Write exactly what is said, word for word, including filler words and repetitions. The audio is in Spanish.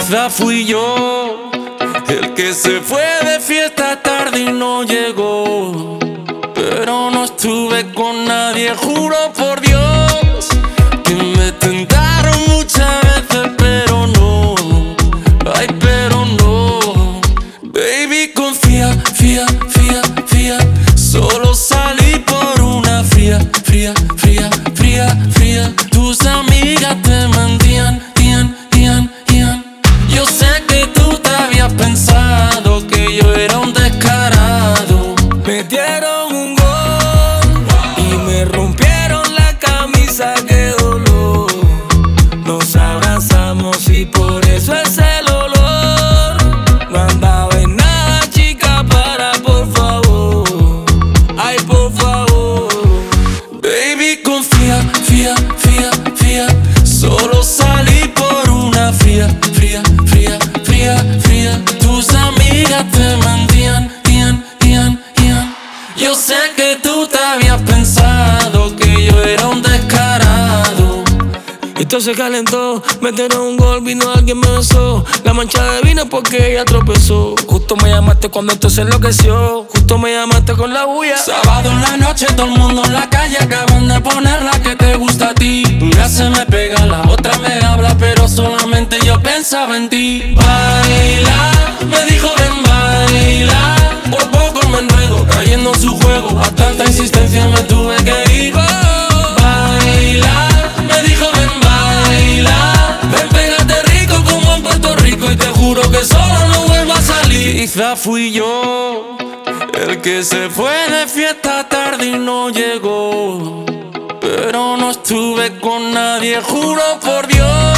Quizá fui yo el que se fue de fiesta tarde y no llegó, pero no estuve con nadie, juro por Dios que me tentaron muchas veces, pero no, ay, pero no. Baby, confía, fía, fía, fía, solo salí por una fría, fría, fría, fría, fría. Tus amigas te mentían, tían, tían, tían. Yo sé que tú te habías pensado que yo era un descarado. Me dieron un gol y me rompieron la camisa, qué dolor. Nos abrazamos y por eso es el olor. No andaba en nada, chica, para, por favor. Ay, por favor. Baby, confía, fía, fía, fía, solo salí por una fría, fría, fría, fría, fría. Tus amigas te mentían, tían, tían, tían. Yo sé que tú te habías pensado que yo era un descarado. Esto se calentó, metieron un gol, vino alguien me besó. La mancha de vino porque ella tropezó. Justo me llamaste cuando esto se enloqueció. Justo me llamaste con la bulla. Sábado en la noche, todo el mundo en la calle, acaban de poner la que te gusta a ti. Una se me pega, la otra me habla, pero solamente yo pensaba en ti. Baila, me dijo ven baila. Por poco me enredo, cayendo en su juego. A tanta insistencia me tuve que ir. Baila, me dijo ven baila. Ven, pégate rico como en Puerto Rico y te juro que solo no vuelvo a salir. Quizá fui yo el que se fue de fiesta tarde y no llegó, pero no estuve con nadie, juro por Dios